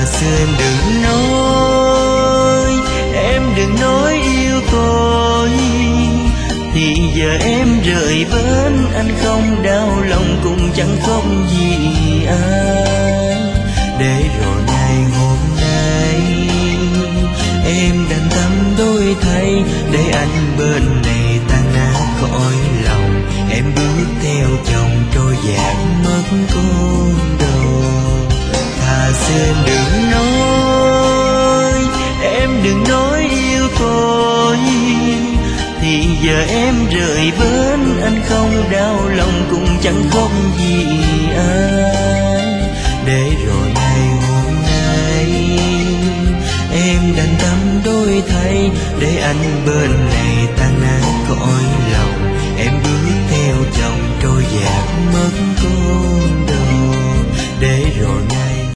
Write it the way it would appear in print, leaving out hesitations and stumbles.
xưa em đừng nói yêu tôi, thì giờ em rời bến anh không đau lòng cũng chẳng khóc gì ai. Để rồi ngày hôm nay em đành tâm đôi thay, để anh bên này tan nát cõi lòng. Em bước theo chồng trôi dạt mất con đầu. Thà xin em đừng nói yêu tôi, thì giờ em rời bến anh không đau lòng cũng chẳng khóc gì ai. Để rồi ngày hôm nay em đành tâm đôi thay, để anh bên này tan nát cõi lòng.